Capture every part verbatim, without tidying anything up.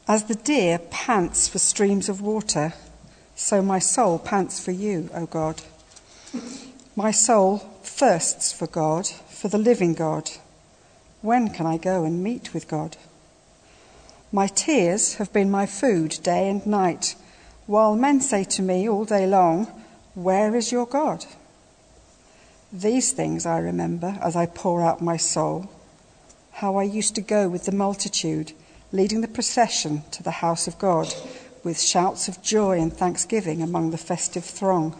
As the deer pants for streams of water, so my soul pants for you, O God. My soul thirsts for God, for the living God. When can I go and meet with God? My tears have been my food day and night, while men say to me all day long, "Where is your God?" These things I remember as I pour out my soul, how I used to go with the multitude, leading the procession to the house of God, with shouts of joy and thanksgiving among the festive throng.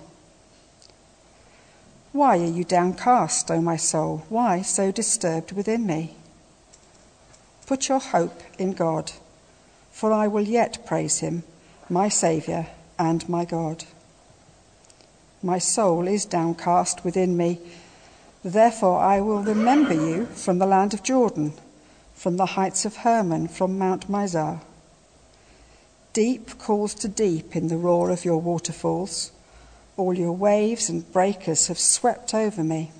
Why are you downcast, O my soul? Why so disturbed within me? Put your hope in God, for I will yet praise him, my Saviour and my God. My soul is downcast within me, therefore I will remember you from the land of Jordan, from the heights of Hermon, from Mount Mizar. Deep calls to deep in the roar of your waterfalls. All your waves and breakers have swept over me.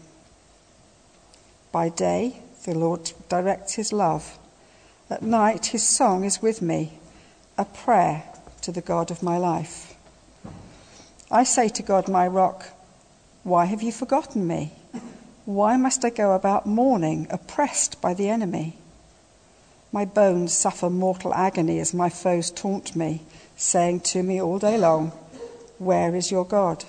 By day, the Lord directs his love. At night, his song is with me, a prayer to the God of my life. I say to God, my rock, why have you forgotten me? Why must I go about mourning, oppressed by the enemy? My bones suffer mortal agony as my foes taunt me, saying to me all day long, "Where is your God?"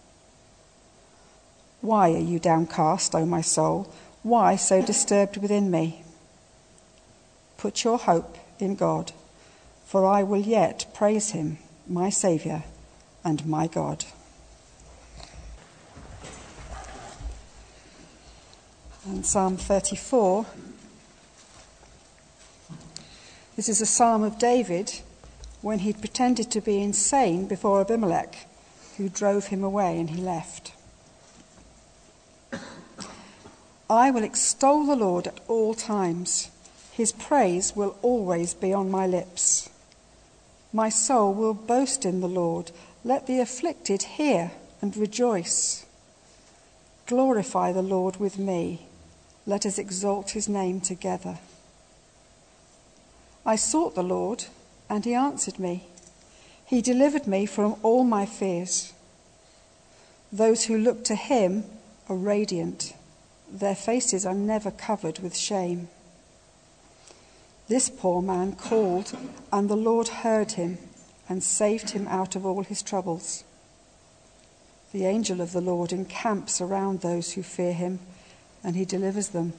Why are you downcast, O my soul? Why so disturbed within me? Put your hope in God, for I will yet praise him, my Saviour and my God. And Psalm thirty-four. This is a psalm of David when he pretended to be insane before Abimelech, who drove him away and he left. I will extol the Lord at all times. His praise will always be on my lips. My soul will boast in the Lord. Let the afflicted hear and rejoice. Glorify the Lord with me. Let us exalt his name together. I sought the Lord, and he answered me. He delivered me from all my fears. Those who look to him are radiant. Their faces are never covered with shame. This poor man called, and the Lord heard him and saved him out of all his troubles. The angel of the Lord encamps around those who fear him, and he delivers them.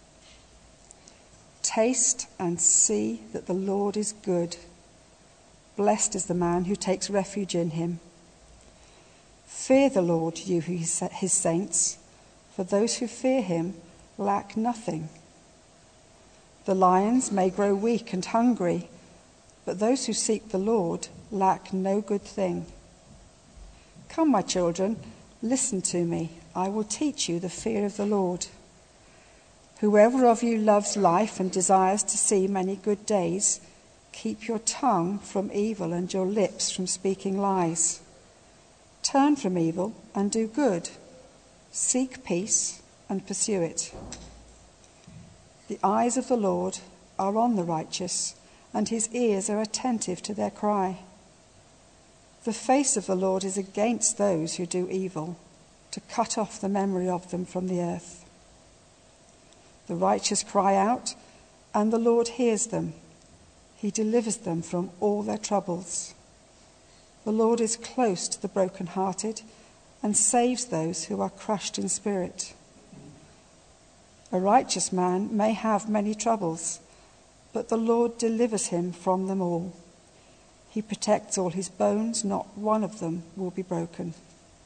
Taste and see that the Lord is good. Blessed is the man who takes refuge in him. Fear the Lord, you his saints, for those who fear him lack nothing. The lions may grow weak and hungry, but those who seek the Lord lack no good thing. Come, my children, listen to me. I will teach you the fear of the Lord. Whoever of you loves life and desires to see many good days, keep your tongue from evil and your lips from speaking lies. Turn from evil and do good. Seek peace and pursue it. The eyes of the Lord are on the righteous, and his ears are attentive to their cry. The face of the Lord is against those who do evil, to cut off the memory of them from the earth. The righteous cry out, and the Lord hears them. He delivers them from all their troubles. The Lord is close to the brokenhearted and saves those who are crushed in spirit. A righteous man may have many troubles, but the Lord delivers him from them all. He protects all his bones, not one of them will be broken.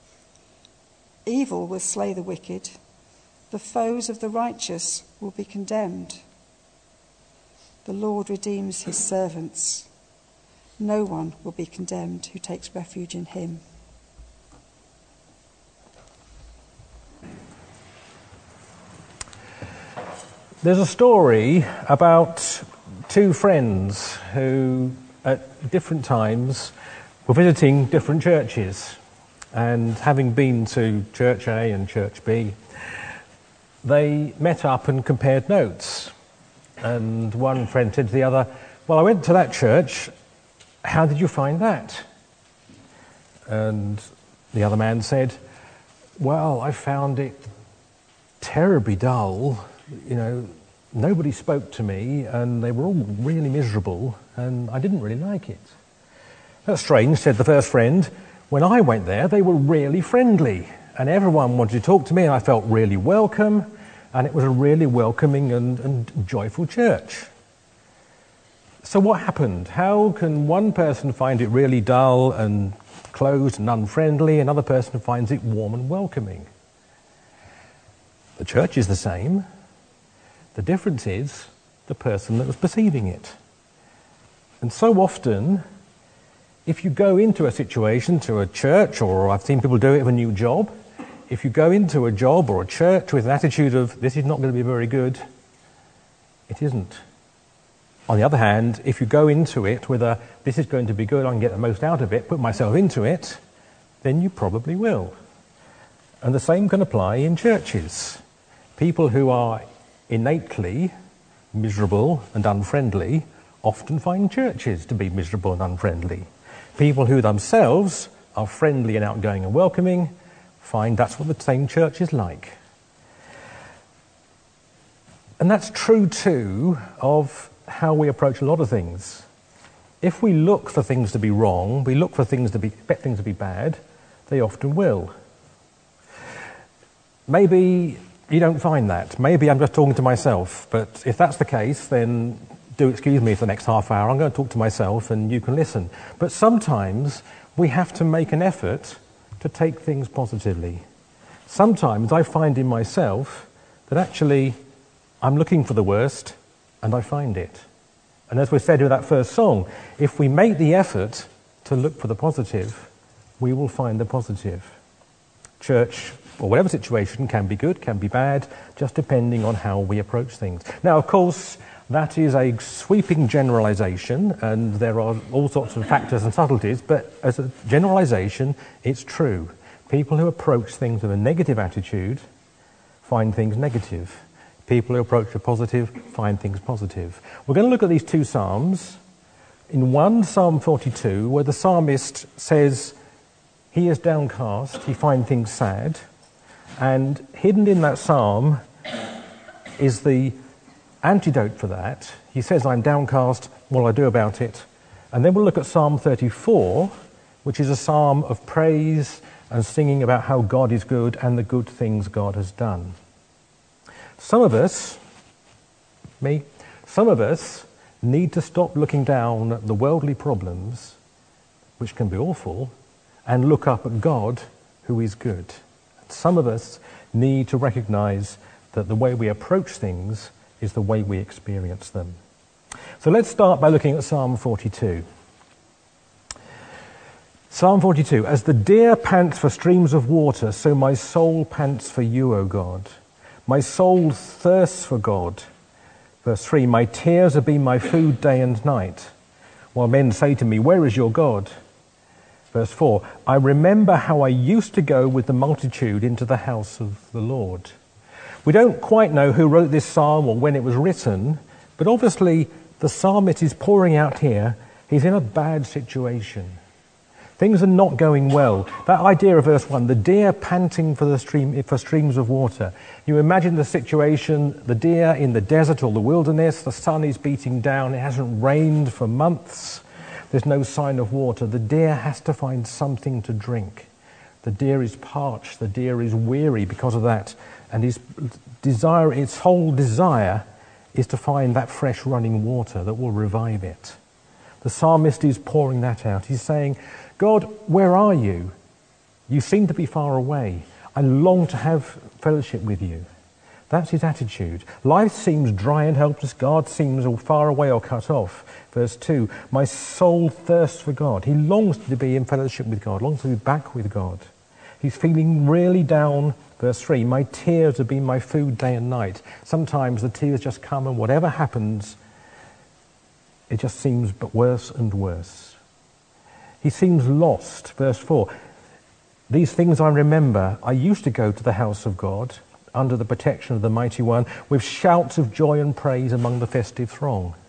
Evil will slay the wicked. The foes of the righteous will be condemned. The Lord redeems his servants. No one will be condemned who takes refuge in him. There's a story about two friends who, at different times, were visiting different churches. And having been to Church A and Church B, they met up and compared notes. And one friend said to the other, well, I went to that church. How did you find that? And the other man said, well, I found it terribly dull. You know, nobody spoke to me, and they were all really miserable, and I didn't really like it. That's strange, said the first friend. When I went there, they were really friendly, and everyone wanted to talk to me, and I felt really welcome, and it was a really welcoming and, and joyful church. So what happened? How can one person find it really dull and closed and unfriendly, another person finds it warm and welcoming? The church is the same. The difference is the person that was perceiving it. And so often, if you go into a situation, to a church, or I've seen people do it with a new job, if you go into a job or a church with an attitude of, this is not going to be very good, it isn't. On the other hand, if you go into it with a, this is going to be good, I can get the most out of it, put myself into it, then you probably will. And the same can apply in churches. People who are innately miserable and unfriendly often find churches to be miserable and unfriendly. People who themselves are friendly and outgoing and welcoming find that's what the same church is like. And that's true too of how we approach a lot of things. If we look for things to be wrong, we look for things to be, expect things to be bad, they often will. Maybe you don't find that. Maybe I'm just talking to myself. But if that's the case, then do excuse me for the next half hour. I'm going to talk to myself and you can listen. But sometimes we have to make an effort to take things positively. Sometimes I find in myself that actually I'm looking for the worst and I find it. And as we said with that first song, if we make the effort to look for the positive, we will find the positive. Church, or whatever situation, can be good, can be bad, just depending on how we approach things. Now, of course, that is a sweeping generalization, and there are all sorts of factors and subtleties, but as a generalization, it's true. People who approach things with a negative attitude find things negative. People who approach a positive find things positive. We're going to look at these two psalms. In one, Psalm forty-two, where the psalmist says he is downcast, he finds things sad, and hidden in that psalm is the antidote for that. He says, I'm downcast, what will I do about it? And then we'll look at Psalm thirty-four, which is a psalm of praise and singing about how God is good and the good things God has done. Some of us, me, some of us need to stop looking down at the worldly problems, which can be awful, and look up at God, who is good. Some of us need to recognize that the way we approach things is the way we experience them. So let's start by looking at Psalm forty-two. Psalm forty-two, as the deer pants for streams of water, so my soul pants for you, O God. My soul thirsts for God. Verse three, my tears have been my food day and night, while men say to me, where is your God? Verse four, I remember how I used to go with the multitude into the house of the Lord. We don't quite know who wrote this psalm or when it was written, but obviously the psalmist is pouring out here. He's in a bad situation. Things are not going well. That idea of verse one, the deer panting for the stream for streams of water. You imagine the situation, the deer in the desert or the wilderness, the sun is beating down, it hasn't rained for months, there's no sign of water. The deer has to find something to drink. The deer is parched, the deer is weary because of that, and his desire, its whole desire is to find that fresh running water that will revive it. The psalmist is pouring that out. He's saying, God, where are you? You seem to be far away. I long to have fellowship with you. That's his attitude. Life seems dry and helpless. God seems all far away or cut off. Verse two, my soul thirsts for God. He longs to be in fellowship with God, longs to be back with God. He's feeling really down. Verse three, my tears have been my food day and night. Sometimes the tears just come, and whatever happens, it just seems but worse and worse. He seems lost. Verse four, these things I remember. I used to go to the house of God under the protection of the Mighty One with shouts of joy and praise among the festive throng.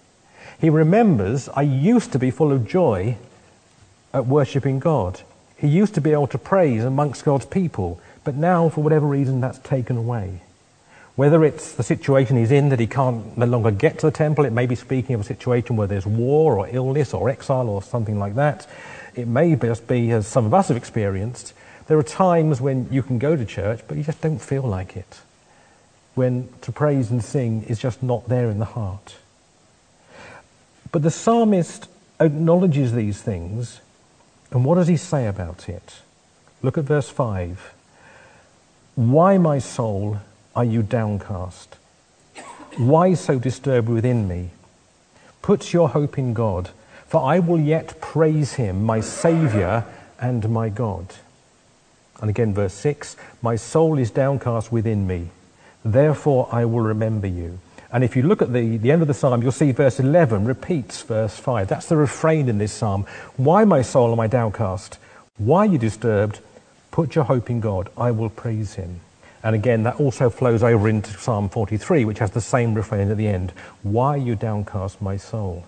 He remembers, I used to be full of joy at worshipping God. He used to be able to praise amongst God's people, but now, for whatever reason, that's taken away. Whether it's the situation he's in that he can't no longer get to the temple, it may be speaking of a situation where there's war or illness or exile or something like that. It may just be, as some of us have experienced, there are times when you can go to church, but you just don't feel like it. When to praise and sing is just not there in the heart. But the psalmist acknowledges these things, and what does he say about it? Look at verse five. Why, my soul, are you downcast? Why so disturbed within me? Put your hope in God, for I will yet praise him, my Saviour and my God. And again, verse six, my soul is downcast within me, therefore I will remember you. And if you look at the, the end of the psalm, you'll see verse eleven repeats verse five. That's the refrain in this psalm. Why, my soul, am I downcast? Why are you disturbed? Put your hope in God, I will praise him. And again, that also flows over into Psalm forty-three, which has the same refrain at the end. Why are you downcast, my soul?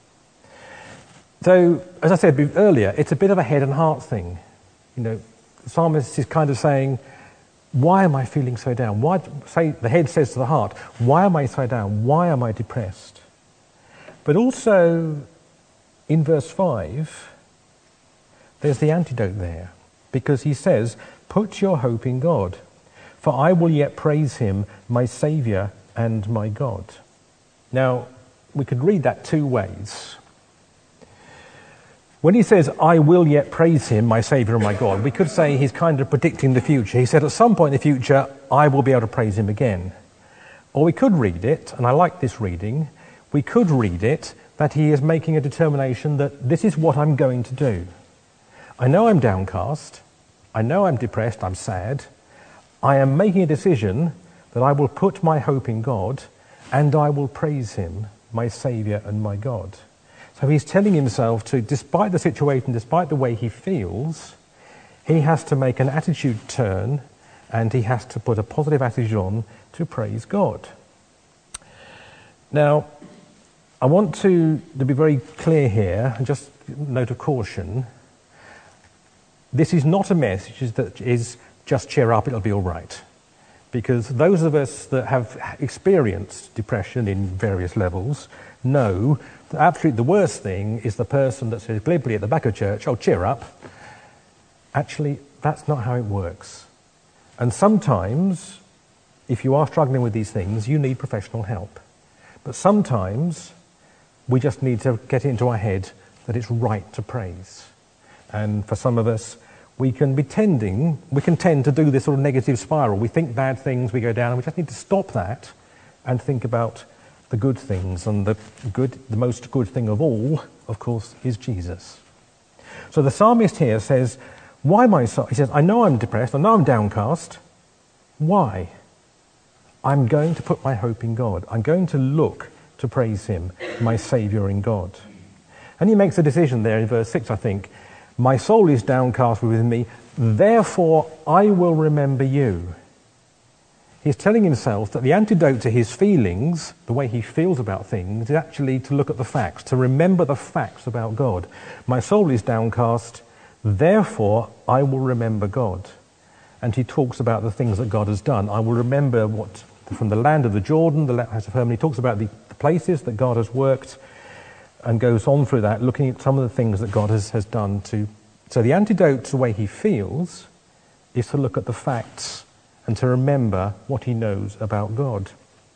So, as I said earlier, it's a bit of a head and heart thing. You know, the psalmist is kind of saying, why am I feeling so down? Why, say, the head says to the heart, why am I so down? Why am I depressed? But also, in verse five, there's the antidote there. Because he says, put your hope in God, for I will yet praise him, my Saviour and my God. Now, we could read that two ways. When he says, I will yet praise him, my Saviour and my God, we could say he's kind of predicting the future. He said, at some point in the future, I will be able to praise him again. Or we could read it, and I like this reading, we could read it that he is making a determination that this is what I'm going to do. I know I'm downcast, I know I'm depressed, I'm sad. I am making a decision that I will put my hope in God and I will praise him, my Saviour and my God. So he's telling himself to, despite the situation, despite the way he feels, he has to make an attitude turn and he has to put a positive attitude on to praise God. Now, I want to, to be very clear here, and just a note of caution. This is not a message that is just cheer up, it'll be all right. Because those of us that have experienced depression in various levels know that absolutely the worst thing is the person that says glibly at the back of church, oh, cheer up. Actually, that's not how it works. And sometimes, if you are struggling with these things, you need professional help. But sometimes, we just need to get into our head that it's right to praise. And for some of us, we can be tending, we can tend to do this sort of negative spiral. We think bad things, we go down, and we just need to stop that and think about the good things. And the good, the most good thing of all, of course, is Jesus. So the psalmist here says, why my soul? He says, I know I'm depressed, I know I'm downcast. Why? I'm going to put my hope in God. I'm going to look to praise him, my Saviour in God. And he makes a decision there in verse six, I think. My soul is downcast within me, therefore I will remember you. He's telling himself that the antidote to his feelings, the way he feels about things, is actually to look at the facts, to remember the facts about God. My soul is downcast, therefore I will remember God. And he talks about the things that God has done. I will remember what, from the land of the Jordan, the house of Hermon, he talks about the, the places that God has worked, and goes on through that, looking at some of the things that God has, has done to... So the antidote to the way he feels is to look at the facts and to remember what he knows about God.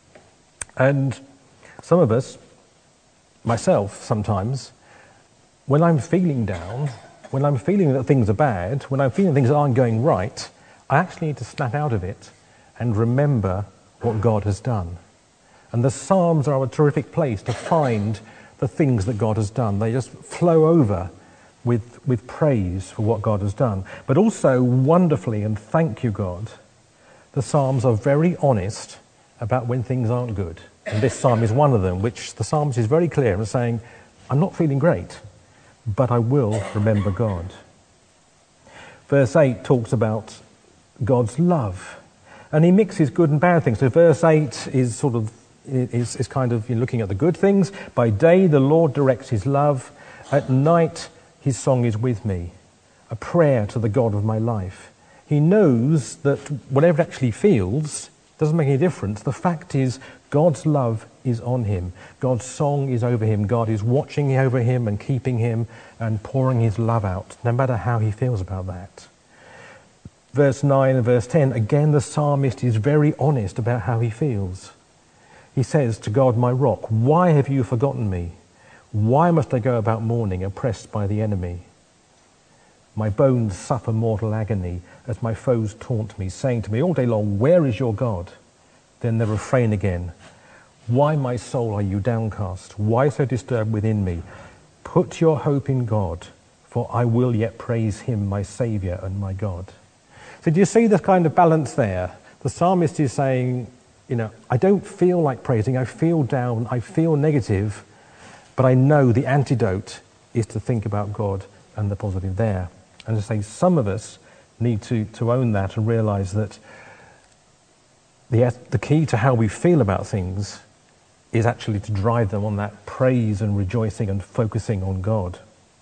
And some of us, myself sometimes, when I'm feeling down, when I'm feeling that things are bad, when I'm feeling things aren't going right, I actually need to snap out of it and remember what God has done. And the Psalms are a terrific place to find the things that God has done. They just flow over with, with praise for what God has done. But also, wonderfully, and thank you, God, the Psalms are very honest about when things aren't good. And this psalm is one of them, which the psalmist is very clear in saying, I'm not feeling great, but I will remember God. Verse eight talks about God's love. And he mixes good and bad things. So verse eight is sort of is, is kind of you know, looking at the good things. By day, the Lord directs his love. At night, his song is with me, a prayer to the God of my life. He knows that whatever it actually feels doesn't make any difference. The fact is, God's love is on him. God's song is over him. God is watching over him and keeping him and pouring his love out, no matter how he feels about that. Verse nine and verse ten, again the psalmist is very honest about how he feels. He says to God, my rock, why have you forgotten me? Why must I go about mourning, oppressed by the enemy? My bones suffer mortal agony as my foes taunt me, saying to me all day long, where is your God? Then they refrain again. Why, my soul, are you downcast? Why so disturbed within me? Put your hope in God, for I will yet praise him, my Saviour and my God. So do you see the kind of balance there? The psalmist is saying, you know, I don't feel like praising, I feel down, I feel negative, but I know the antidote is to think about God and the positive there. And to say some of us need to, to own that and realise that the, the key to how we feel about things is actually to drive them on that praise and rejoicing and focusing on God.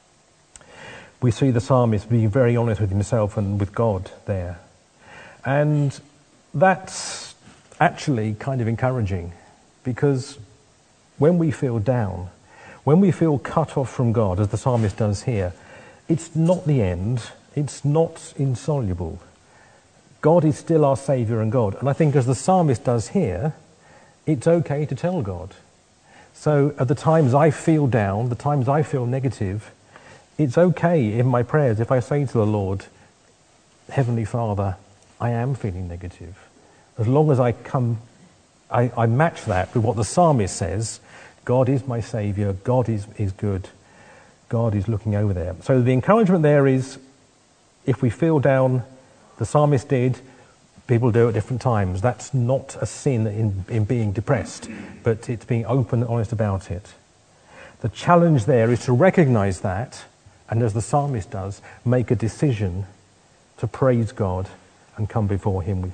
We see the psalmist being very honest with himself and with God there. And that's actually kind of encouraging, because when we feel down, when we feel cut off from God, as the psalmist does here, it's not the end, it's not insoluble. God is still our Saviour and God. And I think as the psalmist does here, it's okay to tell God. So at the times I feel down, the times I feel negative, it's okay in my prayers if I say to the Lord, Heavenly Father, I am feeling negative. As long as I come, I, I match that with what the psalmist says, God is my Saviour, God is, is good, God is looking over there. So the encouragement there is, if we feel down, the psalmist did, people do at different times. That's not a sin in, in being depressed, but it's being open and honest about it. The challenge there is to recognise that, and as the psalmist does, make a decision to praise God and come before him.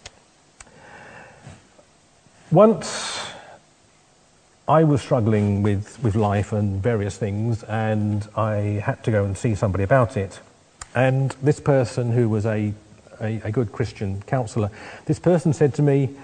Once I was struggling with, with life and various things, and I had to go and see somebody about it. And this person, who was a, a, a good Christian counsellor, this person said to me,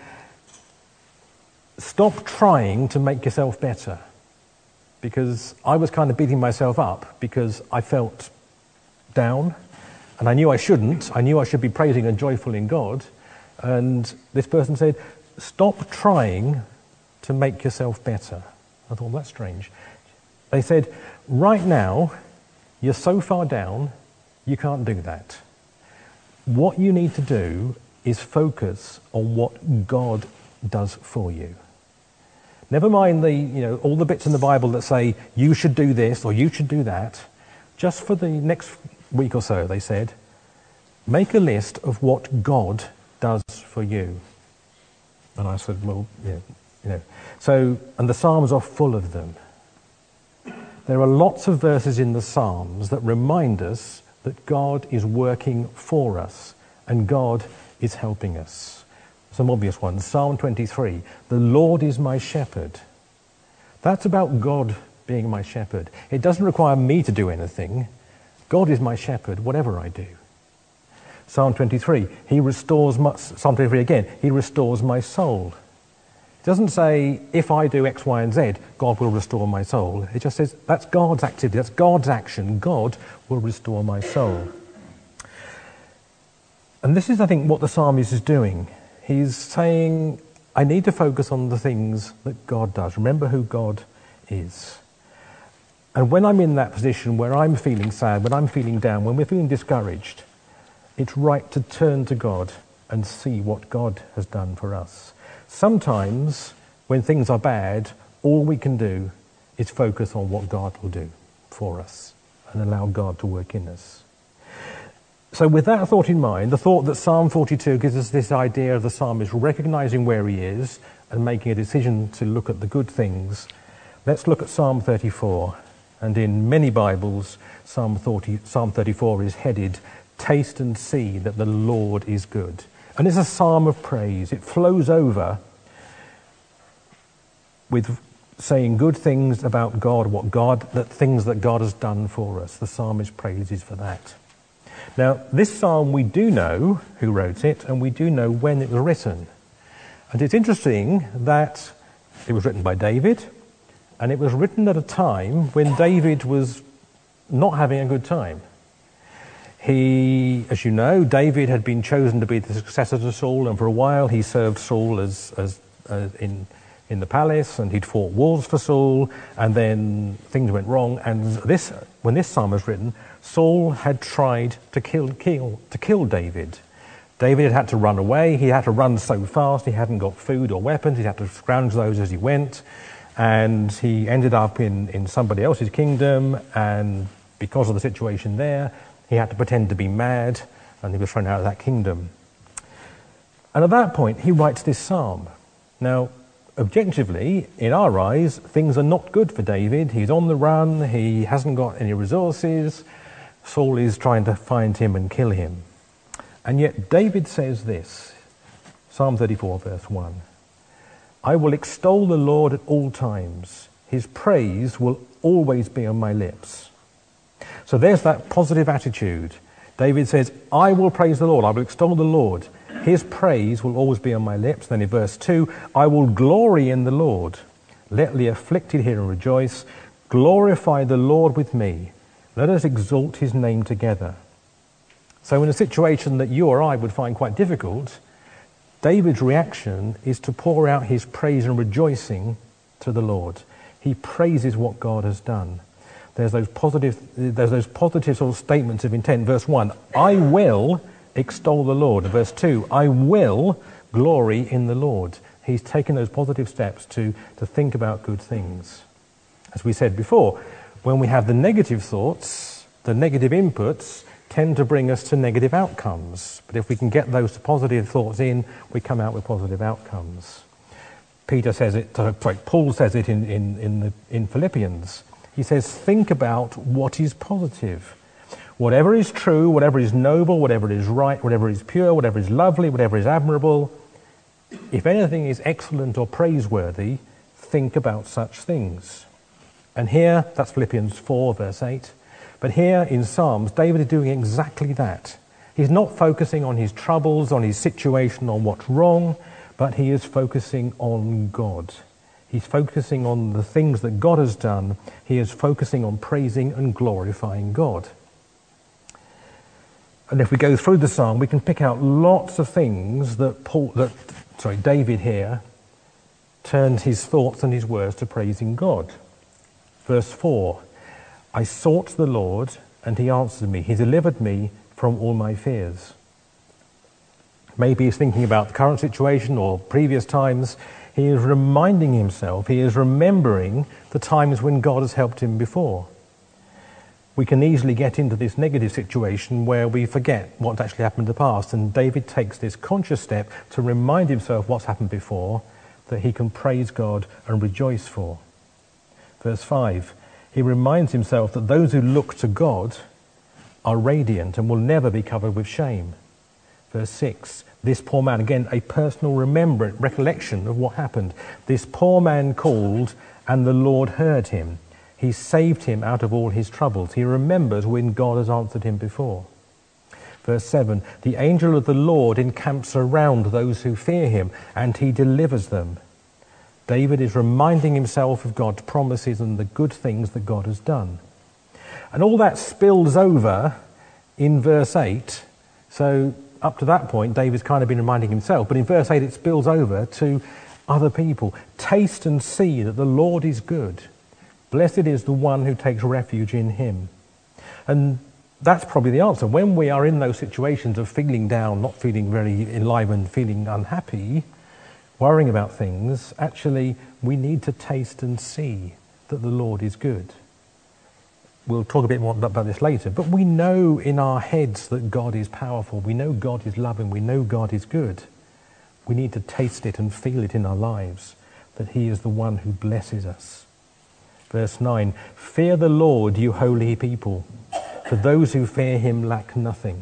stop trying to make yourself better. Because I was kind of beating myself up because I felt down, and I knew I shouldn't. I knew I should be praising and joyful in God. And this person said, stop trying to make yourself better. I thought, that's strange. They said, right now, you're so far down, you can't do that. What you need to do is focus on what God does for you. Never mind the, you know, all the bits in the Bible that say you should do this or you should do that. Just for the next week or so, they said, make a list of what God does for you. And I said, well, yeah, you know. So, and the Psalms are full of them. There are lots of verses in the Psalms that remind us that God is working for us and God is helping us. Some obvious ones. Psalm twenty-three, the Lord is my shepherd. That's about God being my shepherd. It doesn't require me to do anything. God is my shepherd, whatever I do. Psalm twenty-three, he restores my, Psalm twenty-three again, he restores my soul. It doesn't say, if I do X, Y, and Z, God will restore my soul. It just says, that's God's activity, that's God's action. God will restore my soul. And this is, I think, what the psalmist is doing. He's saying, I need to focus on the things that God does. Remember who God is. And when I'm in that position where I'm feeling sad, when I'm feeling down, when we're feeling discouraged, it's right to turn to God and see what God has done for us. Sometimes, when things are bad, all we can do is focus on what God will do for us and allow God to work in us. So with that thought in mind, the thought that Psalm forty-two gives us this idea of the psalmist recognizing where he is and making a decision to look at the good things, let's look at Psalm thirty-four. And in many Bibles, Psalm thirty-four is headed, Taste and See that the Lord is good. And it's a psalm of praise. It flows over with saying good things about God, what God, that things that God has done for us. The psalmist praises for that. Now, this psalm we do know who wrote it, and we do know when it was written. And it's interesting that it was written by David, and it was written at a time when David was not having a good time. He, as you know, David had been chosen to be the successor to Saul, and for a while he served Saul as, as uh, in in the palace, and he'd fought wars for Saul, and then things went wrong. And this, when this psalm was written, Saul had tried to kill, kill, to kill David. David had had to run away. He had to run so fast, he hadn't got food or weapons. He had to scrounge those as he went, and he ended up in, in somebody else's kingdom, and because of the situation there, he had to pretend to be mad, and he was thrown out of that kingdom. And at that point, he writes this psalm. Now, objectively, in our eyes, things are not good for David. He's on the run, he hasn't got any resources, Saul is trying to find him and kill him. And yet David says this, Psalm thirty-four, verse one, I will extol the Lord at all times. His praise will always be on my lips. So there's that positive attitude. David says, I will praise the Lord, I will extol the Lord. His praise will always be on my lips. Then in verse two, I will glory in the Lord. Let the afflicted hear and rejoice. Glorify the Lord with me. Let us exalt his name together. So in a situation that you or I would find quite difficult, David's reaction is to pour out his praise and rejoicing to the Lord. He praises what God has done. There's those positive, there's those positive sort of statements of intent. Verse one, I will extol the Lord. Verse two, I will glory in the Lord. He's taken those positive steps to, to think about good things. As we said before, when we have the negative thoughts, the negative inputs tend to bring us to negative outcomes. But if we can get those positive thoughts in, we come out with positive outcomes. Peter says it, sorry, Paul says it in, in, in, the, in Philippians. He says, think about what is positive. Whatever is true, whatever is noble, whatever is right, whatever is pure, whatever is lovely, whatever is admirable, if anything is excellent or praiseworthy, think about such things. And here, that's Philippians four, verse eight. But here in Psalms, David is doing exactly that. He's not focusing on his troubles, on his situation, on what's wrong, but he is focusing on God. He's focusing on the things that God has done. He is focusing on praising and glorifying God. And if we go through the psalm, we can pick out lots of things that Paul, that sorry, David here turned his thoughts and his words to praising God. Verse four, I sought the Lord, and he answered me. He delivered me from all my fears. Maybe he's thinking about the current situation or previous times. He is reminding himself, he is remembering the times when God has helped him before. We can easily get into this negative situation where we forget what's actually happened in the past, and David takes this conscious step to remind himself what's happened before, that he can praise God and rejoice for. Verse five, he reminds himself that those who look to God are radiant and will never be covered with shame. Verse six, this poor man, again, a personal remembrance, recollection of what happened. This poor man called, and the Lord heard him. He saved him out of all his troubles. He remembers when God has answered him before. Verse seven, the angel of the Lord encamps around those who fear him, and he delivers them. David is reminding himself of God's promises and the good things that God has done. And all that spills over in verse eight. So up to that point, David's kind of been reminding himself, but in verse eight it spills over to other people. Taste and see that the Lord is good. Blessed is the one who takes refuge in him. And that's probably the answer. When we are in those situations of feeling down, not feeling very enlivened, feeling unhappy, worrying about things, actually we need to taste and see that the Lord is good. We'll talk a bit more about this later, but we know in our heads that God is powerful. We know God is loving. We know God is good. We need to taste it and feel it in our lives, that he is the one who blesses us. Verse nine, fear the Lord, you holy people, for those who fear him lack nothing.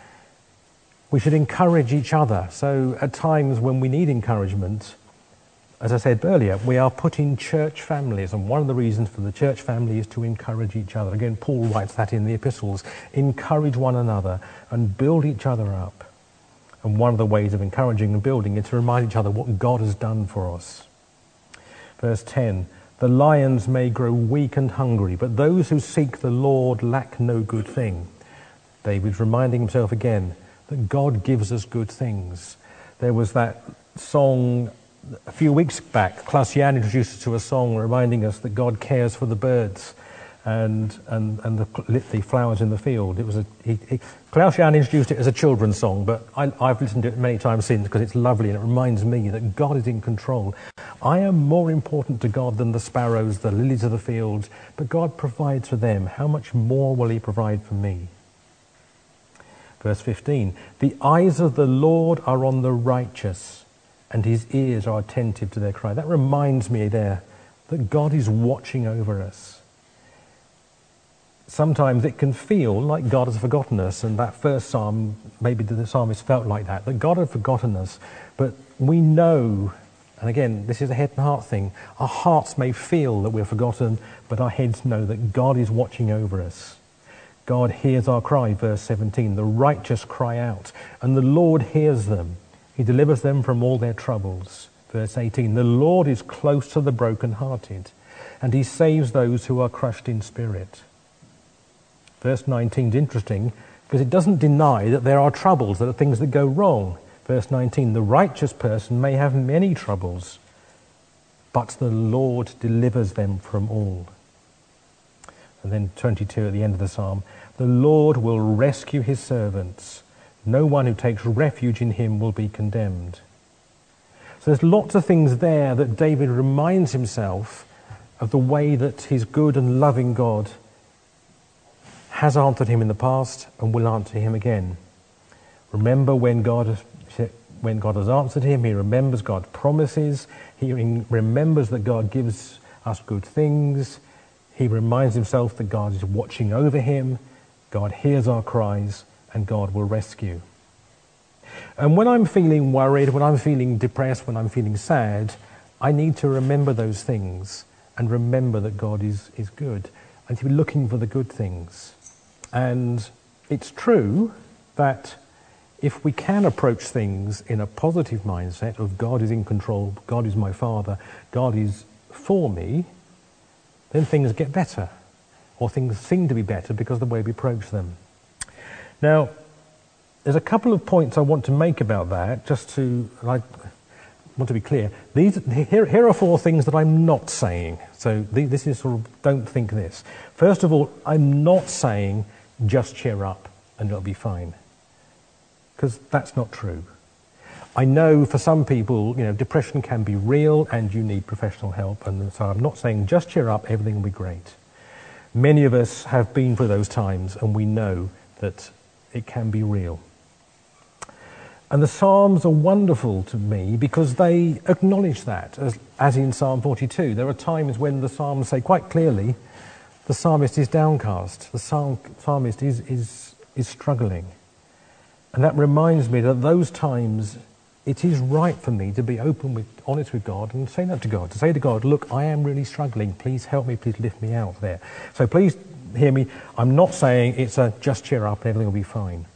We should encourage each other. So at times when we need encouragement, as I said earlier, we are put in church families, and one of the reasons for the church family is to encourage each other. Again, Paul writes that in the epistles. Encourage one another and build each other up. And one of the ways of encouraging and building is to remind each other what God has done for us. Verse ten, the lions may grow weak and hungry, but those who seek the Lord lack no good thing. David's reminding himself again that God gives us good things. There was that song a few weeks back, Klaus-Jan introduced us to a song reminding us that God cares for the birds and and, and the, the flowers in the field. It was a he, he, Klaus-Jan introduced it as a children's song, but I, I've listened to it many times since because it's lovely and it reminds me that God is in control. I am more important to God than the sparrows, the lilies of the field, but God provides for them. How much more will he provide for me? Verse fifteen, the eyes of the Lord are on the righteous, and his ears are attentive to their cry. That reminds me there that God is watching over us. Sometimes it can feel like God has forgotten us, and that first psalm, maybe the psalmist felt like that, that God had forgotten us. But we know, and again, this is a head and heart thing, our hearts may feel that we're forgotten, but our heads know that God is watching over us. God hears our cry, verse seventeen, the righteous cry out, and the Lord hears them. He delivers them from all their troubles. Verse eighteen, the Lord is close to the brokenhearted, and he saves those who are crushed in spirit. Verse nineteen is interesting because it doesn't deny that there are troubles, that are things that go wrong. Verse nineteen, the righteous person may have many troubles, but the Lord delivers them from all. And then twenty-two at the end of the psalm, the Lord will rescue his servants. No one who takes refuge in him will be condemned. So there's lots of things there that David reminds himself of the way that his good and loving God has answered him in the past and will answer him again. Remember when God, when God has answered him, he remembers God's promises, he remembers that God gives us good things, he reminds himself that God is watching over him, God hears our cries, and God will rescue. And when I'm feeling worried, when I'm feeling depressed, when I'm feeling sad, I need to remember those things and remember that God is, is good. I need to be looking for the good things. And it's true that if we can approach things in a positive mindset of God is in control, God is my Father, God is for me, then things get better. Or things seem to be better because of the way we approach them. Now, there's a couple of points I want to make about that, just to, I want to be clear. These, here, here are four things that I'm not saying. So the, this is sort of, don't think this. First of all, I'm not saying just cheer up and it'll be fine. Because that's not true. I know for some people, you know, depression can be real and you need professional help. And so I'm not saying just cheer up, everything will be great. Many of us have been through those times and we know that it can be real. And the Psalms are wonderful to me because they acknowledge that, as, as in Psalm forty-two. There are times when the Psalms say quite clearly, the psalmist is downcast, the psalm, psalmist is, is, is struggling. And that reminds me that at those times, it is right for me to be open with, honest with God and say that to God, to say to God, look, I am really struggling, please help me, please lift me out there. So please hear me, I'm not saying it's a just cheer up and everything will be fine.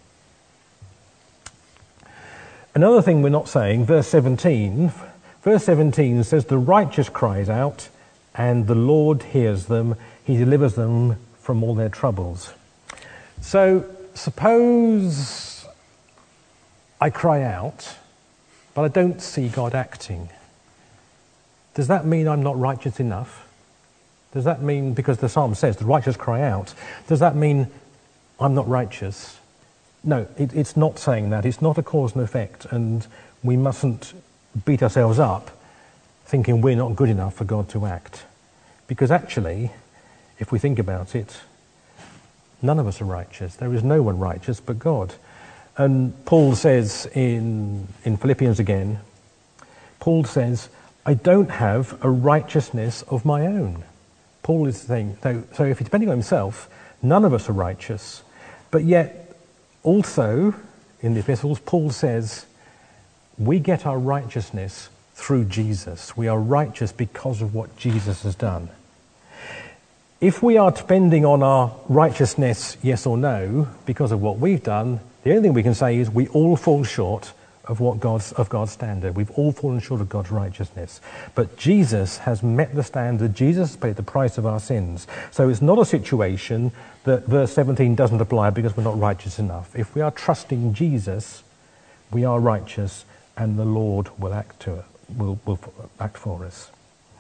Another thing we're not saying, verse seventeen, verse seventeen says the righteous cries out and the Lord hears them, he delivers them from all their troubles. So suppose I cry out, but I don't see God acting. Does that mean I'm not righteous enough? Does that mean, because the psalm says the righteous cry out, does that mean I'm not righteous? No, it, it's not saying that. It's not a cause and effect, and we mustn't beat ourselves up thinking we're not good enough for God to act. Because actually, if we think about it, none of us are righteous. There is no one righteous but God. And Paul says in, in Philippians again, Paul says, I don't have a righteousness of my own. Paul is saying, so, so if he's depending on himself, none of us are righteous. But yet, also, in the epistles, Paul says, we get our righteousness through Jesus. We are righteous because of what Jesus has done. If we are depending on our righteousness, yes or no, because of what we've done, the only thing we can say is we all fall short of what God's of God's standard. We've all fallen short of God's righteousness. But Jesus has met the standard. Jesus has paid the price of our sins. So it's not a situation that verse seventeen doesn't apply because we're not righteous enough. If we are trusting Jesus, we are righteous, and the Lord will act to it, will, will act for us.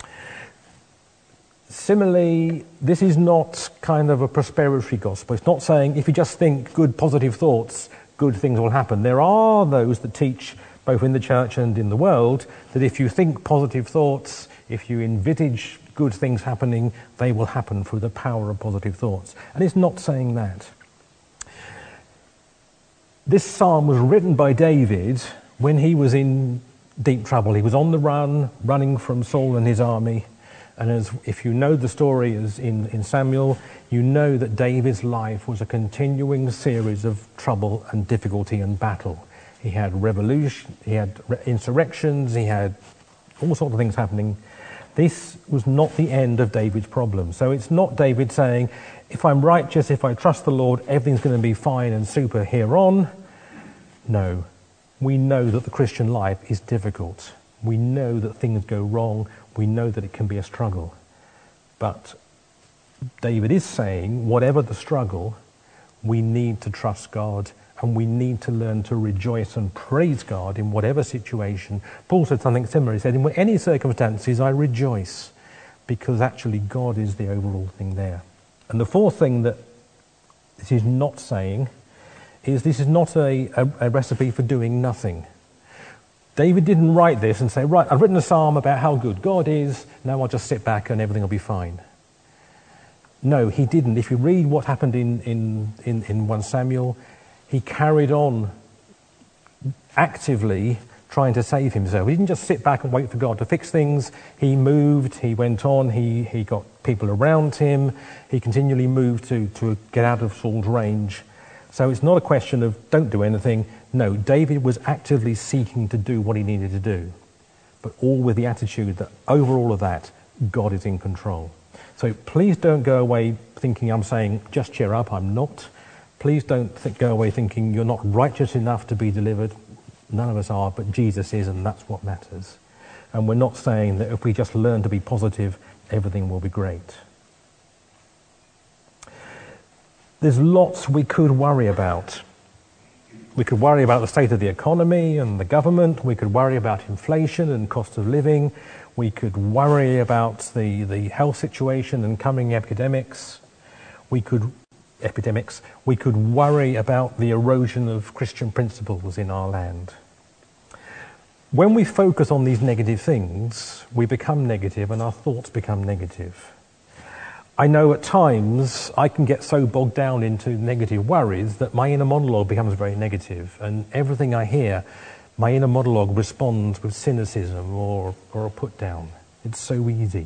Similarly, this is not kind of a prosperity gospel. It's not saying if you just think good, positive thoughts, good things will happen. There are those that teach, both in the church and in the world, that if you think positive thoughts, if you envisage good things happening, they will happen through the power of positive thoughts. And it's not saying that. This psalm was written by David when he was in deep trouble. He was on the run, running from Saul and his army. And as if you know the story as in, in Samuel, you know that David's life was a continuing series of trouble and difficulty and battle. He had revolution, he had insurrections, he had all sorts of things happening. This was not the end of David's problem. So it's not David saying, if I'm righteous, if I trust the Lord, everything's going to be fine and super here on. No, we know that the Christian life is difficult. We know that things go wrong. We know that it can be a struggle. But David is saying, whatever the struggle, we need to trust God and we need to learn to rejoice and praise God in whatever situation. Paul said something similar. He said, in any circumstances, I rejoice because actually God is the overall thing there. And the fourth thing that this is not saying is this is not a, a, a recipe for doing nothing. David didn't write this and say, right, I've written a psalm about how good God is, now I'll just sit back and everything will be fine. No, he didn't. If you read what happened in, in, in, in First Samuel, he carried on actively trying to save himself. He didn't just sit back and wait for God to fix things. He moved, he went on, he, he got people around him, he continually moved to, to get out of Saul's range. So it's not a question of don't do anything. No, David was actively seeking to do what he needed to do, but all with the attitude that over all of that, God is in control. So please don't go away thinking I'm saying, just cheer up, I'm not. Please don't think, go away thinking you're not righteous enough to be delivered. None of us are, but Jesus is, and that's what matters. And we're not saying that if we just learn to be positive, everything will be great. There's lots we could worry about. We could worry about the state of the economy and the government. We could worry about inflation and cost of living. We could worry about the, the health situation and coming epidemics. We could epidemics. We could worry about the erosion of Christian principles in our land. When we focus on these negative things, we become negative and our thoughts become negative. I know at times I can get so bogged down into negative worries that my inner monologue becomes very negative, and everything I hear, my inner monologue responds with cynicism or, or a put down. It's so easy.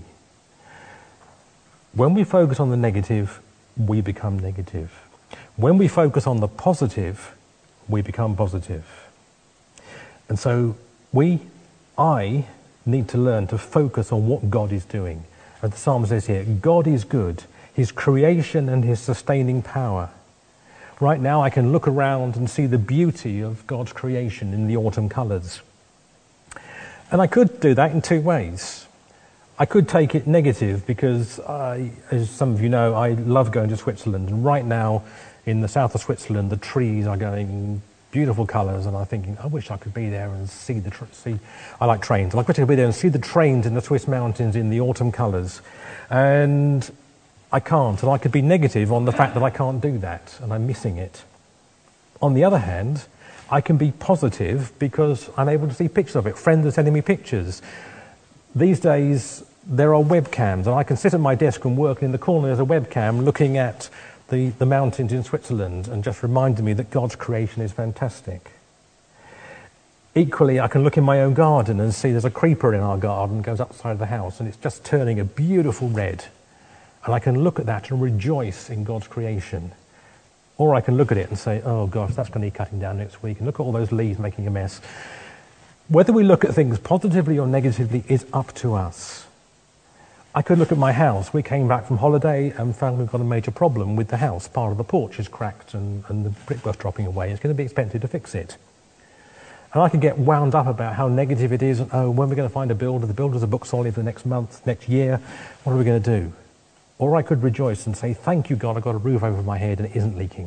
When we focus on the negative, we become negative. When we focus on the positive, we become positive. And so we, I, need to learn to focus on what God is doing. As the psalm says here, God is good, his creation and his sustaining power. Right now I can look around and see the beauty of God's creation in the autumn colours. And I could do that in two ways. I could take it negative because, I, as some of you know, I love going to Switzerland. And right now in the south of Switzerland, the trees are going beautiful colours, and I'm thinking, I wish I could be there and see the tr- see. I like trains. I wish I could be there and see the trains in the Swiss mountains in the autumn colours, and I can't. And I could be negative on the fact that I can't do that, and I'm missing it. On the other hand, I can be positive because I'm able to see pictures of it. Friends are sending me pictures. These days, there are webcams, and I can sit at my desk and work. In the corner there's a webcam looking at The, the mountains in Switzerland and just reminded me that God's creation is fantastic. Equally, I can look in my own garden and see there's a creeper in our garden that goes up the side of the house and it's just turning a beautiful red. And I can look at that and rejoice in God's creation. Or I can look at it and say, oh gosh, that's going to be cutting down next week. And look at all those leaves making a mess. Whether we look at things positively or negatively is up to us. I could look at my house. We came back from holiday and found we've got a major problem with the house. Part of the porch is cracked and, and the brickwork's dropping away. It's going to be expensive to fix it. And I could get wound up about how negative it is. And, oh, when are we going to find a builder? The builders are booked solely for the next month, next year. What are we going to do? Or I could rejoice and say, thank you, God, I've got a roof over my head and it isn't leaking.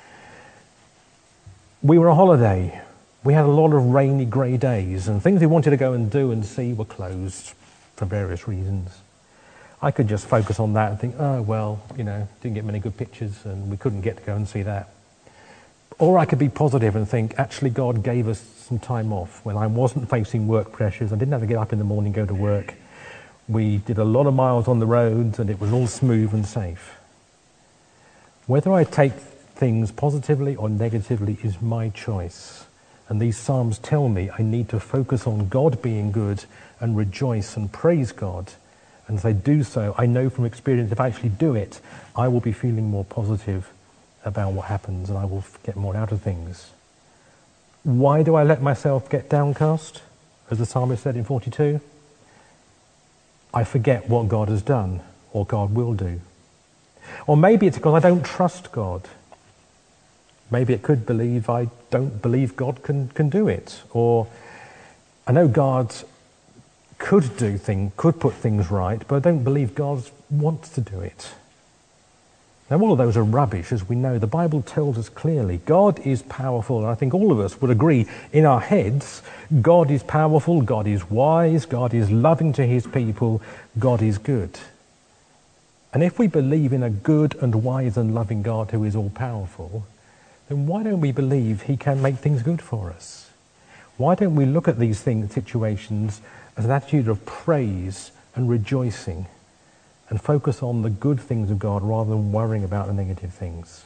We were on holiday. We had a lot of rainy, grey days, and things we wanted to go and do and see were closed for various reasons. I could just focus on that and think, oh, well, you know, didn't get many good pictures and we couldn't get to go and see that. Or I could be positive and think, actually, God gave us some time off when I wasn't facing work pressures. I didn't have to get up in the morning, go to work. We did a lot of miles on the roads and it was all smooth and safe. Whether I take things positively or negatively is my choice. And these Psalms tell me I need to focus on God being good and rejoice and praise God. And as I do so, I know from experience, if I actually do it, I will be feeling more positive about what happens and I will get more out of things. Why do I let myself get downcast? As the psalmist said in forty-two, I forget what God has done or God will do. Or maybe it's because I don't trust God. Maybe it could believe I don't believe God can, can do it. Or I know God could do things, could put things right, but I don't believe God wants to do it. Now, all of those are rubbish, as we know. The Bible tells us clearly God is powerful, and I think all of us would agree in our heads, God is powerful, God is wise, God is loving to his people, God is good. And if we believe in a good and wise and loving God who is all-powerful, then why don't we believe he can make things good for us? Why don't we look at these things, situations, as an attitude of praise and rejoicing and focus on the good things of God rather than worrying about the negative things?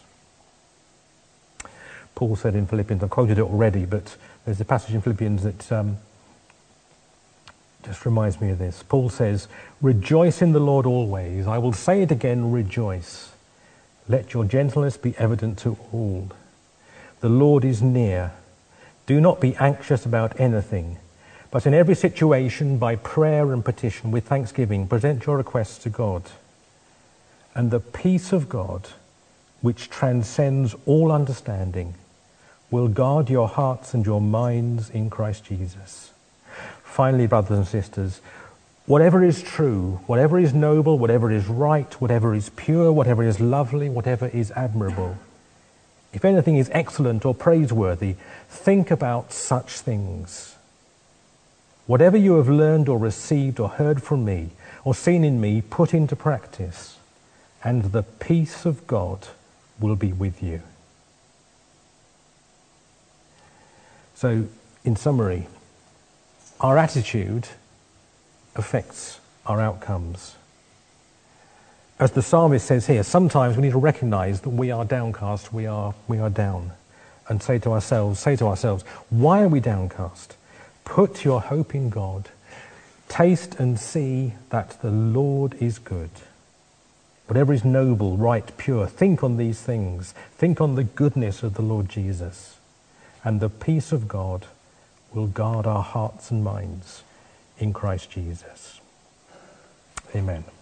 Paul said in Philippians, I've quoted it already, but there's a passage in Philippians that um, just reminds me of this. Paul says, rejoice in the Lord always. I will say it again, rejoice. Let your gentleness be evident to all. The Lord is near. Do not be anxious about anything, but in every situation, by prayer and petition, with thanksgiving, present your requests to God. And the peace of God, which transcends all understanding, will guard your hearts and your minds in Christ Jesus. Finally, brothers and sisters, whatever is true, whatever is noble, whatever is right, whatever is pure, whatever is lovely, whatever is admirable, if anything is excellent or praiseworthy, think about such things. Whatever you have learned or received or heard from me or seen in me, put into practice, and the peace of God will be with you. So, in summary, our attitude affects our outcomes. As the psalmist says here, sometimes we need to recognize that we are downcast, we are, we are down, and say to ourselves, say to ourselves, why are we downcast? Put your hope in God. Taste and see that the Lord is good. Whatever is noble, right, pure, think on these things. Think on the goodness of the Lord Jesus. And the peace of God will guard our hearts and minds in Christ Jesus. Amen.